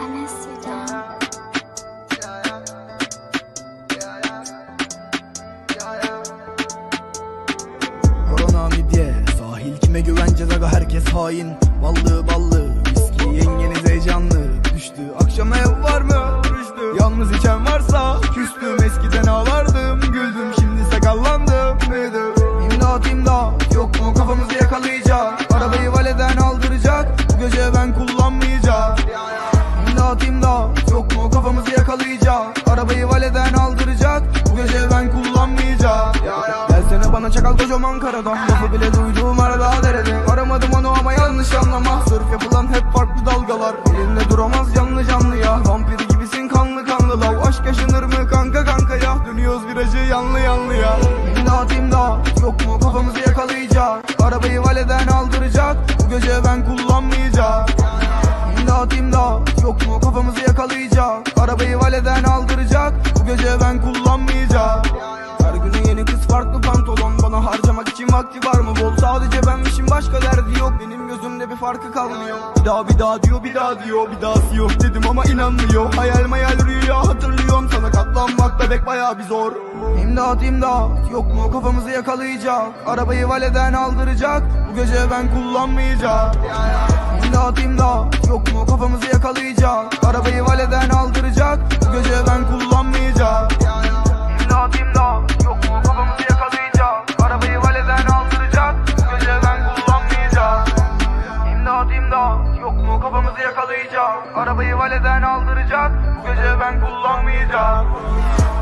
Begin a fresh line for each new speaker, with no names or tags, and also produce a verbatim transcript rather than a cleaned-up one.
Korona midye, sahil kime güveneceğiz aga, herkes hain. Ballı ballı, viski yengeniz heyecanlı. Düştü akşama ev var mı? Rüştü. Yalnız içen varsa küstüm, eskiden ağlardım, güldüm, şimdi sakallandım, büyüdüm. İmdat imdat, yok mu kafamızı yakalayacak? Arabayı valeden aldıracak, bu gece ben kullanmayacağım. İmdat imdat, yok mu kafamızı yakalayacak? Arabayı valeden aldıracak, bu gece ben kullanmayacağım. Gelsene bana çakal kocaman karadan, lafı bile duyduğum arada derede. Aramadım onu ama yanlış anlama, sırf yapılan hep farklı dalgalar. Elinde duramaz canlı canlı ya, vampir gibisin kanlı kanlı lav. Aşk yaşanır mı kanka kanka ya, dönüyoruz virajı yanlı yanlı ya. İmdat imdat, yok mu kafamızı yakalayacak? Arabayı valeden aldıracak, bu gece ben kullanmayacağım. İmdat imdat, yok mu kafamızı yakalayacak? Arabayı valeden aldıracak, bu gece ben kullanmayacağım. Her güne yeni kız, farklı pantolon, bana harcamak için vakti var mı bol? Sadece benmişim, başka derdi yok, benim gözümde bir farkı kalmıyor. Bir daha bir daha diyor, bir daha diyor, bir daha yok dedim ama inanmıyor. Hayal mayal rüya hatırlıyorum, sana katlanmak bebek bayağı bir zor. İmdat imdat, yok mu kafamızı yakalayacak? Arabayı valeden aldıracak, bu gece ben kullanmayacağım. İmdat imdat, yok mu kafamızı yakalayacak? Arabayı valeden aldıracak, bu gece ben kullanmayacağım. İmdat imdat, yok mu kafamızı yakalayacak? Arabayı valeden aldıracak, bu gece ben kullanmayacağım. İmdat imdat, yok mu kafamızı yakalayacak? Arabayı valeden aldıracak, bu gece ben kullanmayacağım.